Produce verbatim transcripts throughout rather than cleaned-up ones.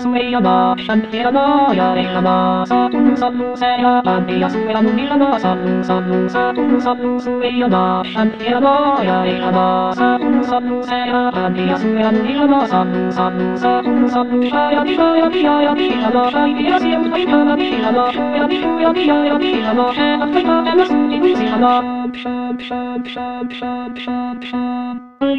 Sueyama, Shantiana, Yaelama, Satu Satu Saya, Pandia Sueanu Milama, Satu Satu Satu Satu Sueyama, Shantiana, Yaelama, Satu Satu Saya, Pandia Sueanu Milama, Satu Satu Satu Satu Shaya Shaya Shaya Shilama, Shaya Siam Shaya Shilama, Shaya Shaya Shaya Shilama, Shaya Shaya Shaya Shilama, Shab Shab Shab Shab Shab Shab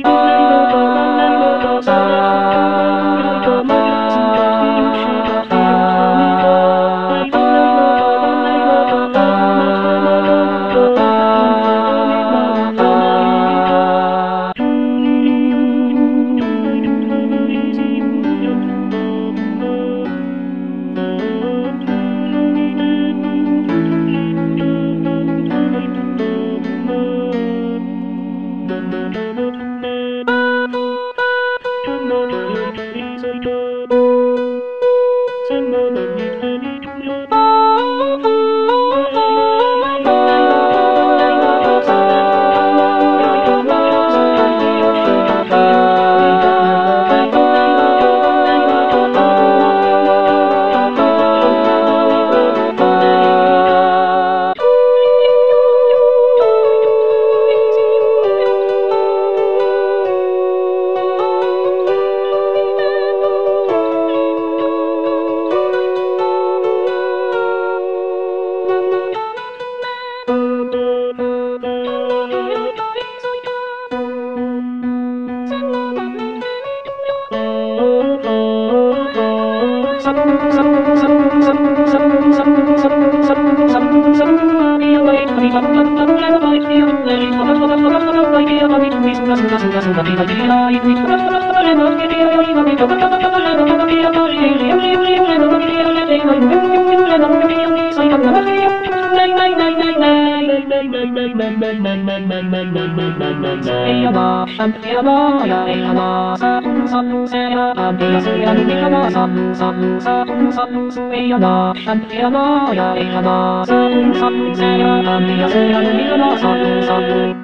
Eyama, Shantiana, Yaelama, Satu Satu Saya, Pandia Sueanu Milama, Satu Satu Satu Satu Sueyama, Shantiana, Yaelama, Satu Satu Saya, Pandia Sueanu Milama, Satu Satu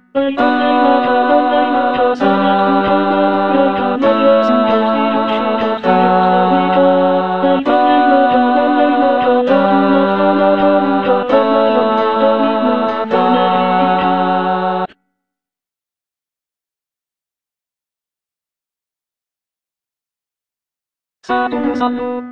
Satu Satu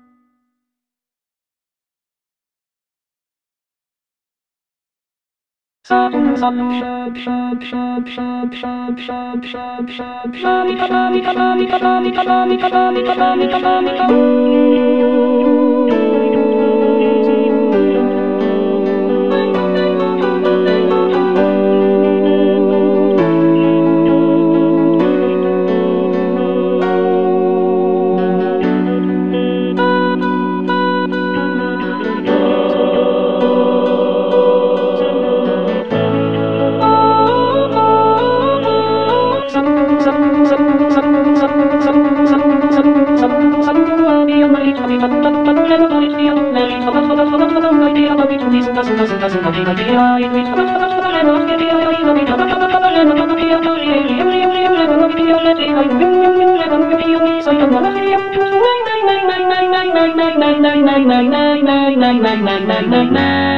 Satu Satu Shab Shab Shab Shab Shab Shab Shab Shab Shamika Shamika Shamika Shamika Shamika Shamika Shamika Shamika Nine nine nine nine nine nine nine nine nine nine nine nine nine nine